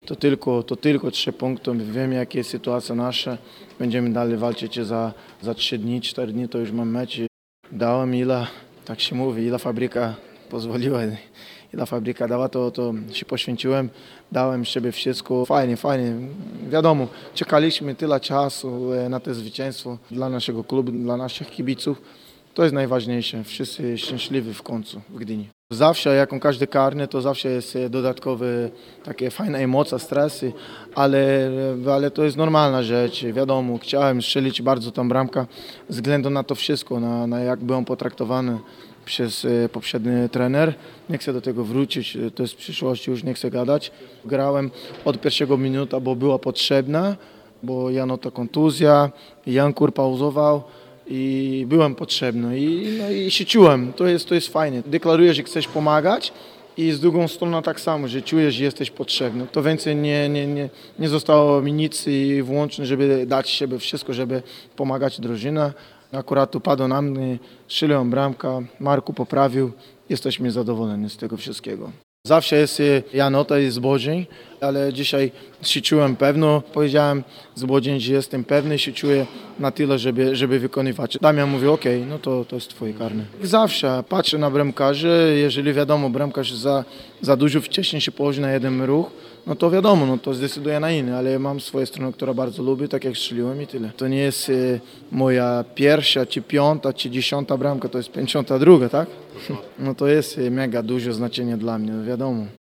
to tylko 3 punkty. Wiemy, jaka jest sytuacja nasza. Będziemy dalej walczyć za 3 dni, 4 dni to już mam mecz. Dałem ile, tak się mówi, ile fabryka pozwoliła, ile fabryka dała, to się poświęciłem. Dałem z siebie wszystko. Fajnie. Wiadomo, czekaliśmy tyle czasu na to zwycięstwo dla naszego klubu, dla naszych kibiców. To jest najważniejsze. Wszyscy szczęśliwi w końcu w Gdyni. Zawsze, jak każdy karny, to zawsze jest dodatkowe takie fajne emocje, stresy, ale to jest normalna rzecz. Wiadomo, chciałem strzelić bardzo tą bramkę ze względu na to wszystko, na jak byłem potraktowany przez poprzedni trener. Nie chcę do tego wrócić, to jest w przyszłości, już nie chcę gadać. Grałem od pierwszego minuta, bo była potrzebna, bo Jano to kontuzja, Jankur pauzował. I byłem potrzebny i się czułem, to jest fajnie. Deklarujesz, że chcesz pomagać i z drugą stroną tak samo, że czujesz, że jesteś potrzebny. To więcej nie zostało mi nic i wyłącznie, żeby dać siebie wszystko, żeby pomagać drużynie. Akurat upadło na mnie, strzeliłem bramkę, Marku poprawił, jesteśmy zadowoleni z tego wszystkiego. Zawsze jest Janota i Zbodzień, ale dzisiaj się czułem pewno. Powiedziałem Zbodzień, że jestem pewny i się czuję na tyle, żeby wykonywać. Damian mówi, okej, no to jest twoje karne. Zawsze patrzę na bramkarzy, jeżeli wiadomo, bramkarz za dużo wcześniej się położy na jeden ruch, no to wiadomo, no to zdecyduje na inny, ale mam swoją stronę, która bardzo lubię, tak jak strzeliłem i tyle. To nie jest moja pierwsza, czy 5., czy 10. bramka, to jest 52, tak? No to jest mega duże znaczenie dla mnie, wiadomo.